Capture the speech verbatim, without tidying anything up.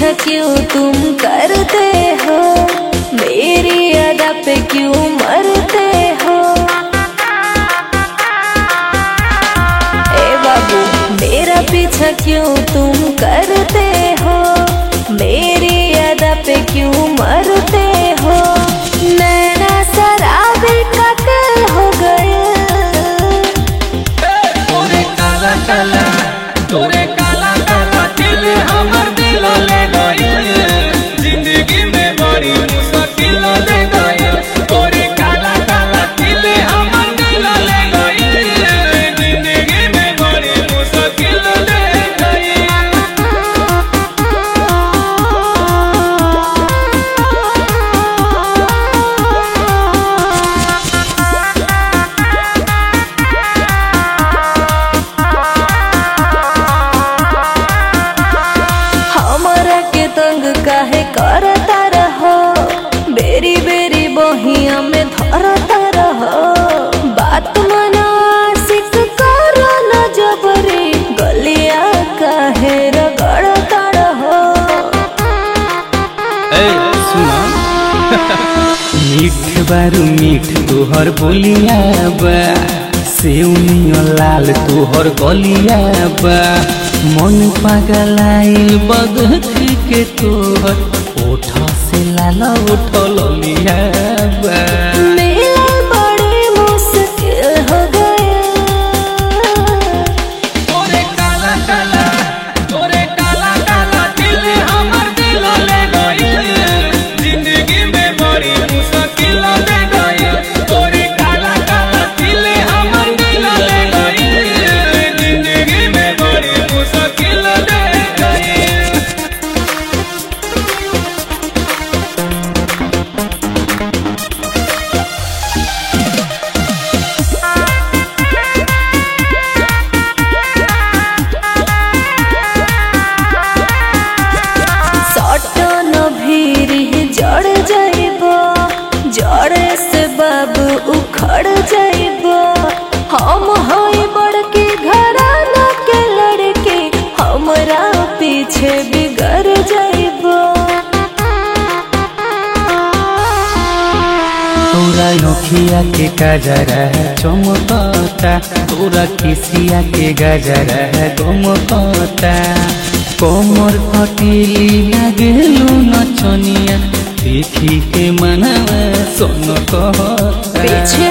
पीछा क्यों तुम करते हो, मेरी अदा पे क्यों मरते हो। ए बाबू मेरा पीछा क्यों तुम करते हो, मेरी अदा पे क्यों मरते हो। नैना शराबी कत्ल हो गए। तोरे काला काला तोरे काला काला दिल हमर दिल ले गइल, जिंदगी में बड़ी मुश्किल ले गइल। तोरे काला काला दिल हमर दिल ले गइल, जिंदगी में बड़ी मुश्किल ले गइल। हमरा के तंग काहे करता रहो, बेरी बेरी बहिया में धरता रहो। बात मना आशिक करो न जबरी, गलिया काहे रगड़ता रहो। ए सुना मीठ बारू मीठ तोहर बोलिया बा, सेउनिया लाल तोहर गलिया बा। मन पागलाइल बदती के तोहर, ओठा से लाल उठल लिया बा। मिलल बड़ी मुश्किल हो गया। तोरे काला काला तोरे काला काला दिल हमर दिल ले गइल, जिंदगी में बड़ी मुश्किल ले गइल। तोरे काला काला दिल हमर दिल ले गइल, जिंदगी में बड़ी मुश्किल ले गइल। सटन भीरी जड़ जाइबो, जड़े से बाबू उखड़ जाइबो। हम हई बड़के घराना के लड़के, हमरा पीछे बिगड़ जाइबो। तोरा नोखिया के गजरा चमकता, तोरा किसिया के गजरा गमकता। कोमर फटीली लागेलू नचनिया, देखी के मनवा सोन कहता। पीछे